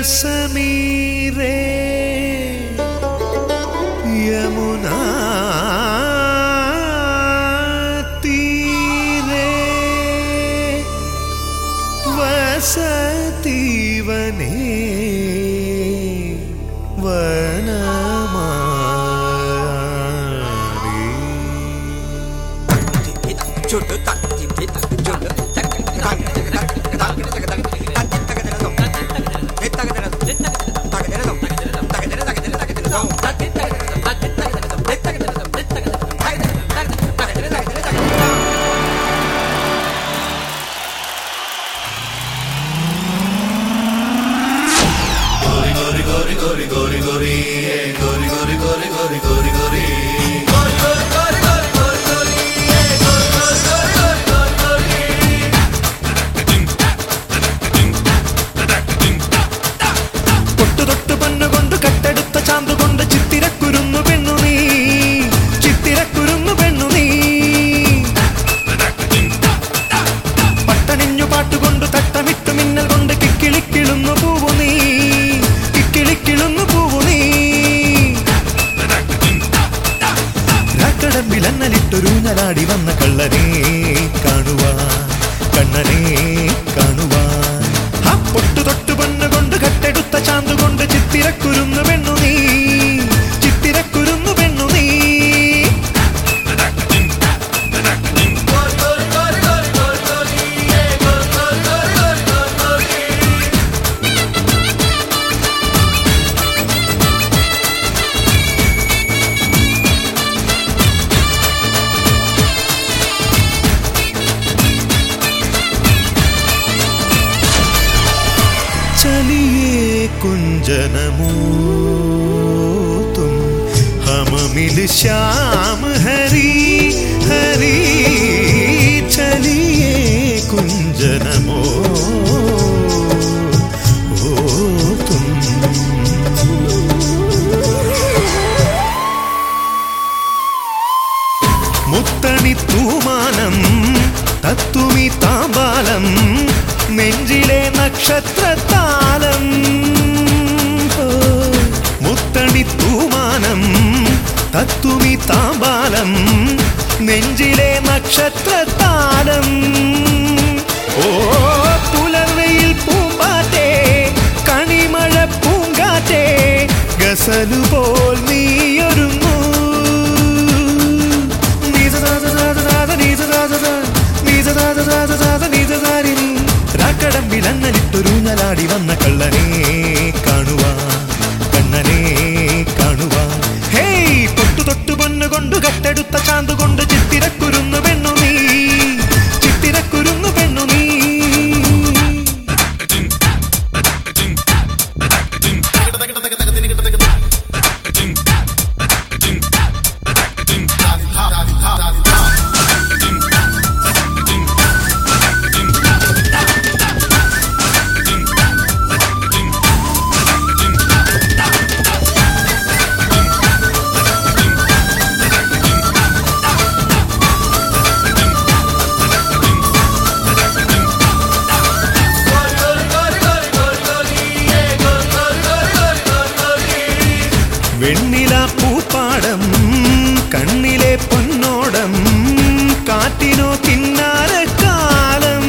समीरे यमुना तीरे वसति वने वनमाली ൂഞ്ഞലാടി വന്ന കള്ളനെ കാണുവാൻ കണ്ണനെ കാണുവാൻ പൊട്ടു തൊട്ടു പൊന്നുകൊണ്ട് കട്ടെടുത്ത ചാന്തുകൊണ്ട് ചിത്തിരക്കുരുന്നു പെണ്ണു നീ ചിത്തിരക്കുരുന്നു പെണ്ണു നീ चलिए कुंजनमो तुम हम मिल श्याम हरी हरी चलिए कुंजनमो ओ तुम മുത്തണി തൂമാനം തത്തുമി താമ്പാലം നെഞ്ചിലെ നക്ഷത്രത്താലം മുത്തണി തൂമാനം തത്തുമി താമ്പാലം നെഞ്ചിലെ നക്ഷത്രത്താലം ഓ പുലർവെയിൽ പൂമ്പാറ്റേ കണിമഴ പൂങ്കാറ്റേ ഗസലുപോൽ നീയൊരുങ്ങൂ ൂഞ്ഞലാടി വന്ന കള്ളനെ കാണുവാൻ കണ്ണനെ കാണുവാൻ ഹേയ് പൊട്ടു തൊട്ടു പൊന്നുകൊണ്ട് കട്ടെടുത്ത ചാന്തുകൊണ്ട് ചിത്തിരക്കുരുന്നു പെണ്ണു നീ ചിത്തിരക്കുരുന്നു പെണ്ണു നീ വെണ്ണില പൂപ്പാടം കണ്ണിലെ പൊന്നോടം കാറ്റിനോ കിന്നാരക്കാലം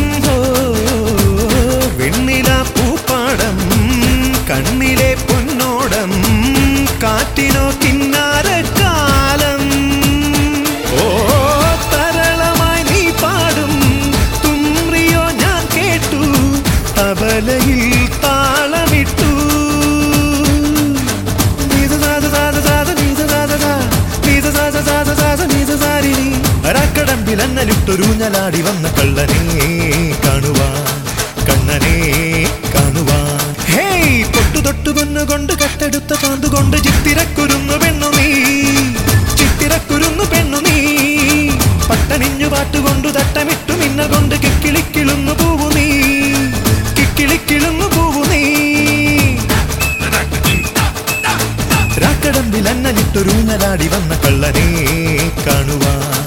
വെണ്ണില പൂപ്പാടം കണ്ണിലെ പൊന്നോടം കാറ്റിനോ കിന്നാരക്കാലം ഓ തരളമായി നീ പാടും തുമ്രിയോ ഞാൻ കേട്ടു തബലയിൽ താളമിട്ടു ൂഞ്ഞലാടി വന്ന കള്ളനെ കാണുവാൻ കണ്ണനെ കാണുവാൻ ഹേയ് പൊട്ടു തൊട്ടു പൊന്നുകൊണ്ട് കട്ടെടുത്ത ചാന്തുകൊണ്ട് ചിത്തിരക്കുരുന്നു പെണ്ണു നീ ചിത്തിരക്കുരുന്നു പെണ്ണു നീ പട്ടണിഞ്ഞു പാട്ടുകൊണ്ടു തട്ടമിട്ടു മിന്നൽ കൊണ്ട് കിക്കിളിക്കിളുന്നു പൂവു നീ കിക്കിളിക്കിളുന്നു പൂവു നീ രാക്കടമ്പിൽ അന്നലിട്ടൊരൂഞ്ഞലാടി വന്ന കള്ളനെ കാണുവാൻ